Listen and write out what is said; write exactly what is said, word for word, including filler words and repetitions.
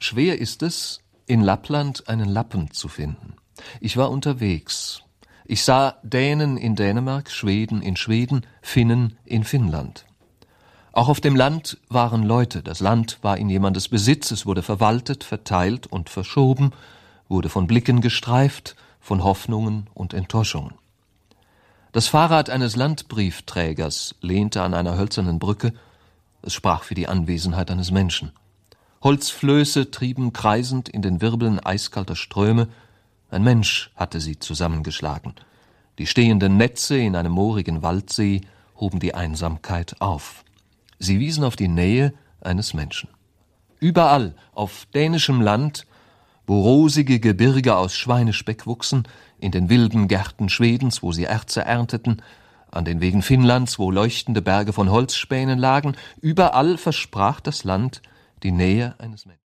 Schwer ist es, in Lappland einen Lappen zu finden. Ich war unterwegs. Ich sah Dänen in Dänemark, Schweden in Schweden, Finnen in Finnland. Auch auf dem Land waren Leute. Das Land war in jemandes Besitz. Es wurde verwaltet, verteilt und verschoben, wurde von Blicken gestreift, von Hoffnungen und Enttäuschungen. Das Fahrrad eines Landbriefträgers lehnte an einer hölzernen Brücke. Es sprach für die Anwesenheit eines Menschen. Holzflöße trieben kreisend in den Wirbeln eiskalter Ströme. Ein Mensch hatte sie zusammengeschlagen. Die stehenden Netze in einem moorigen Waldsee hoben die Einsamkeit auf. Sie wiesen auf die Nähe eines Menschen. Überall auf dänischem Land, wo rosige Gebirge aus Schweinespeck wuchsen, in den wilden Gärten Schwedens, wo sie Erze ernteten, an den Wegen Finnlands, wo leuchtende Berge von Holzspänen lagen, überall versprach das Land die Nähe eines Menschen.